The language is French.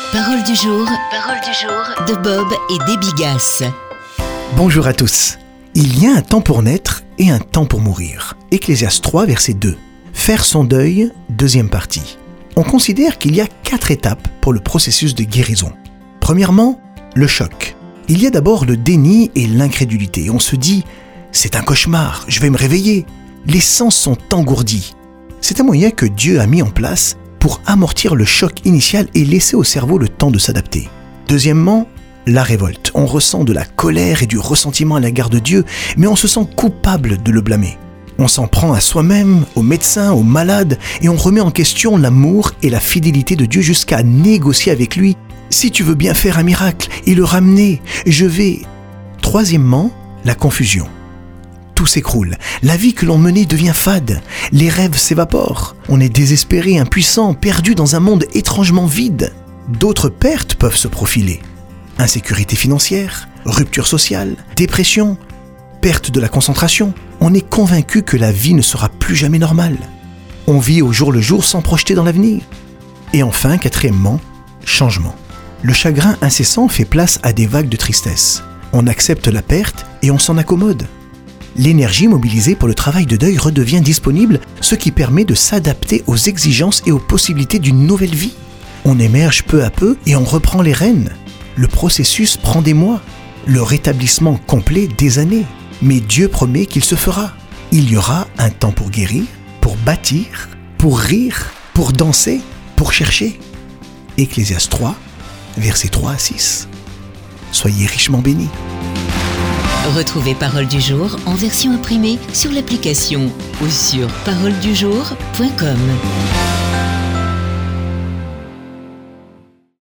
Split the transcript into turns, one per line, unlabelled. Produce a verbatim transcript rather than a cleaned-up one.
Parole du jour, parole du jour de Bob et Debbie Gass.
Bonjour à tous. Il y a un temps pour naître et un temps pour mourir. Ecclésiaste trois, verset deux. Faire son deuil, deuxième partie. On considère qu'il y a quatre étapes pour le processus de guérison. Premièrement, le choc. Il y a d'abord le déni et l'incrédulité. On se dit « c'est un cauchemar, je vais me réveiller ». Les sens sont engourdis. C'est un moyen que Dieu a mis en place pour amortir le choc initial et laisser au cerveau le temps de s'adapter. Deuxièmement, la révolte. On ressent de la colère et du ressentiment à l'égard de Dieu, mais on se sent coupable de le blâmer. On s'en prend à soi-même, aux médecins, aux malades, et on remet en question l'amour et la fidélité de Dieu jusqu'à négocier avec lui. Si tu veux bien faire un miracle et le ramener, je vais... Troisièmement, la confusion. Tout s'écroule. La vie que l'on menait devient fade. Les rêves s'évaporent. On est désespéré, impuissant, perdu dans un monde étrangement vide. D'autres pertes peuvent se profiler. Insécurité financière, rupture sociale, dépression, perte de la concentration. On est convaincu que la vie ne sera plus jamais normale. On vit au jour le jour sans projeter dans l'avenir. Et enfin, quatrièmement, changement. Le chagrin incessant fait place à des vagues de tristesse. On accepte la perte et on s'en accommode. L'énergie mobilisée pour le travail de deuil redevient disponible, ce qui permet de s'adapter aux exigences et aux possibilités d'une nouvelle vie. On émerge peu à peu et on reprend les rênes. Le processus prend des mois, le rétablissement complet des années. Mais Dieu promet qu'il se fera. Il y aura un temps pour guérir, pour bâtir, pour rire, pour danser, pour chercher. Ecclésiaste trois, versets trois à six. Soyez richement bénis.
Retrouvez Parole du jour en version imprimée sur l'application ou sur parole du jour point com.